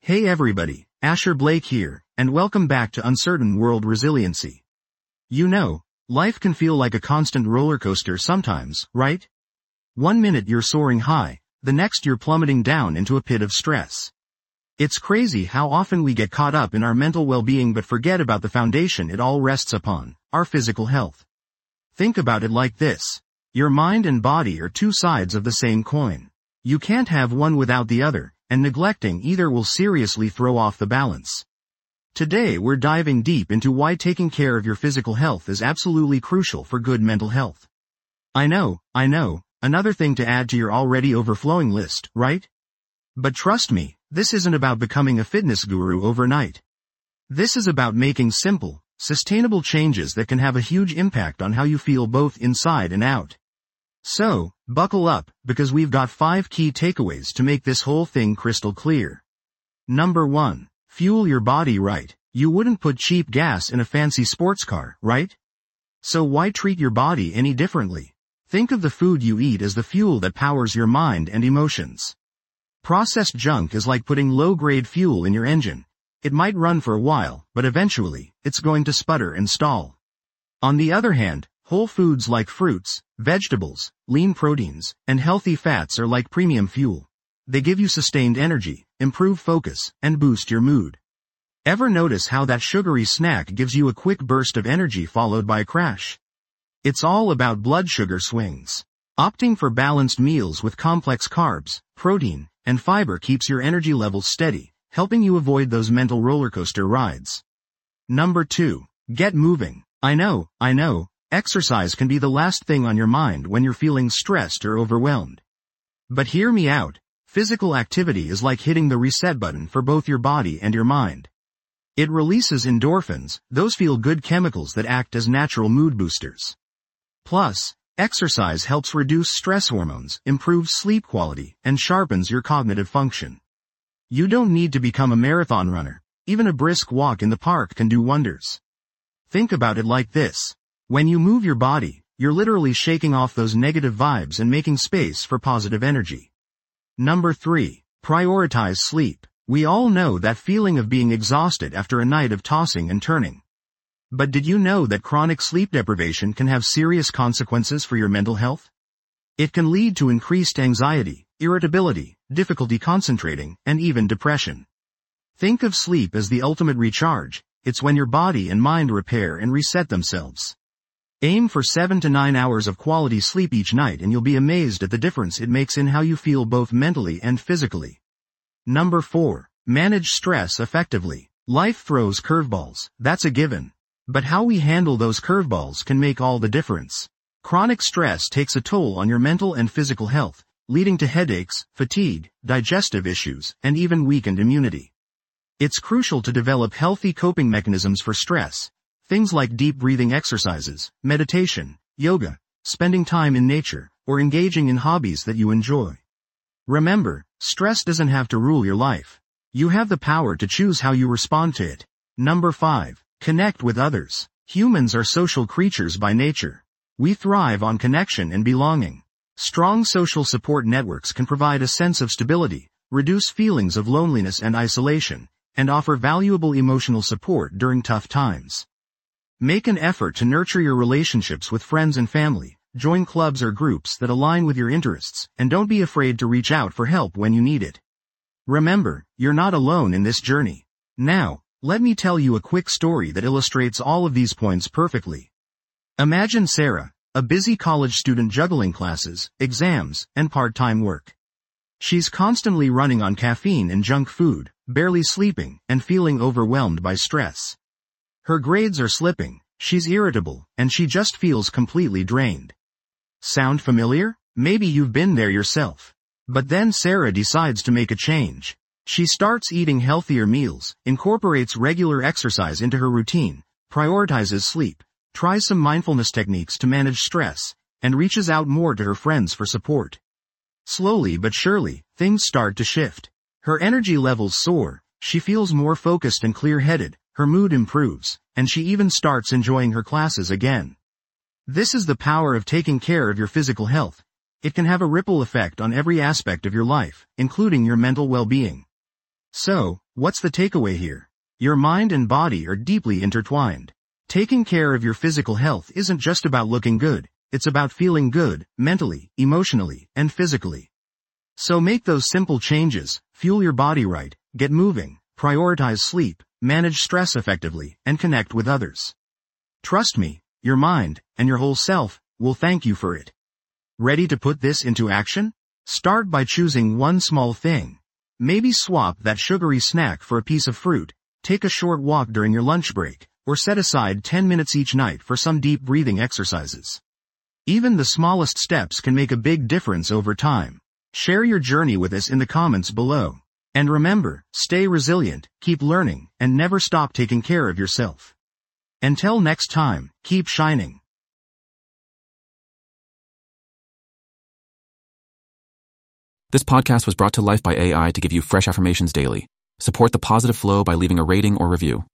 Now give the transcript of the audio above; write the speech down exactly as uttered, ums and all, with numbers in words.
Hey everybody, Asher Blake here, and welcome back to Uncertain World Resiliency. You know, life can feel like a constant roller coaster sometimes, right? One minute you're soaring high, the next you're plummeting down into a pit of stress. It's crazy how often we get caught up in our mental well-being but forget about the foundation it all rests upon, our physical health. Think about it like this. Your mind and body are two sides of the same coin. You can't have one without the other, and neglecting either will seriously throw off the balance. Today we're diving deep into why taking care of your physical health is absolutely crucial for good mental health. I know, I know, another thing to add to your already overflowing list, right? But trust me, this isn't about becoming a fitness guru overnight. This is about making simple, sustainable changes that can have a huge impact on how you feel both inside and out. So, buckle up, because we've got five key takeaways to make this whole thing crystal clear. Number one. Fuel your body right. You wouldn't put cheap gas in a fancy sports car, right? So why treat your body any differently? Think of the food you eat as the fuel that powers your mind and emotions. Processed junk is like putting low-grade fuel in your engine. It might run for a while, but eventually, it's going to sputter and stall. On the other hand, whole foods like fruits, vegetables, lean proteins, and healthy fats are like premium fuel. They give you sustained energy, improve focus, and boost your mood. Ever notice how that sugary snack gives you a quick burst of energy followed by a crash? It's all about blood sugar swings. Opting for balanced meals with complex carbs, protein, and fiber keeps your energy levels steady, helping you avoid those mental roller coaster rides. Number two. Get moving. I know, I know. Exercise can be the last thing on your mind when you're feeling stressed or overwhelmed. But hear me out. Physical activity is like hitting the reset button for both your body and your mind. It releases endorphins, those feel-good chemicals that act as natural mood boosters. Plus, exercise helps reduce stress hormones, improves sleep quality, and sharpens your cognitive function. You don't need to become a marathon runner. Even a brisk walk in the park can do wonders. Think about it like this. When you move your body, you're literally shaking off those negative vibes and making space for positive energy. Number three. Prioritize sleep. We all know that feeling of being exhausted after a night of tossing and turning. But did you know that chronic sleep deprivation can have serious consequences for your mental health? It can lead to increased anxiety, irritability, difficulty concentrating, and even depression. Think of sleep as the ultimate recharge. It's when your body and mind repair and reset themselves. Aim for seven to nine hours of quality sleep each night and you'll be amazed at the difference it makes in how you feel both mentally and physically. Number four. Manage stress effectively. Life throws curveballs, that's a given. But how we handle those curveballs can make all the difference. Chronic stress takes a toll on your mental and physical health, leading to headaches, fatigue, digestive issues, and even weakened immunity. It's crucial to develop healthy coping mechanisms for stress. Things like deep breathing exercises, meditation, yoga, spending time in nature, or engaging in hobbies that you enjoy. Remember, stress doesn't have to rule your life. You have the power to choose how you respond to it. Number five. Connect with others. Humans are social creatures by nature. We thrive on connection and belonging. Strong social support networks can provide a sense of stability, reduce feelings of loneliness and isolation, and offer valuable emotional support during tough times. Make an effort to nurture your relationships with friends and family, join clubs or groups that align with your interests, and don't be afraid to reach out for help when you need it. Remember, you're not alone in this journey. Now, let me tell you a quick story that illustrates all of these points perfectly. Imagine Sarah, a busy college student juggling classes, exams, and part-time work. She's constantly running on caffeine and junk food, barely sleeping, and feeling overwhelmed by stress. Her grades are slipping, she's irritable, and she just feels completely drained. Sound familiar? Maybe you've been there yourself. But then Sarah decides to make a change. She starts eating healthier meals, incorporates regular exercise into her routine, prioritizes sleep, tries some mindfulness techniques to manage stress, and reaches out more to her friends for support. Slowly but surely, things start to shift. Her energy levels soar, she feels more focused and clear-headed, her mood improves, and she even starts enjoying her classes again. This is the power of taking care of your physical health. It can have a ripple effect on every aspect of your life, including your mental well-being. So, what's the takeaway here? Your mind and body are deeply intertwined. Taking care of your physical health isn't just about looking good, it's about feeling good, mentally, emotionally, and physically. So make those simple changes, fuel your body right, get moving, prioritize sleep, manage stress effectively, and connect with others. Trust me, your mind, and your whole self, will thank you for it. Ready to put this into action? Start by choosing one small thing. Maybe swap that sugary snack for a piece of fruit, take a short walk during your lunch break, or set aside ten minutes each night for some deep breathing exercises. Even the smallest steps can make a big difference over time. Share your journey with us in the comments below. And remember, stay resilient, keep learning, and never stop taking care of yourself. Until next time, keep shining. This podcast was brought to life by A I to give you fresh affirmations daily. Support the positive flow by leaving a rating or review.